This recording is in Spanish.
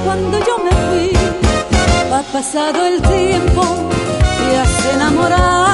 cuando yo me fui. Ha pasado el tiempo, te has enamorado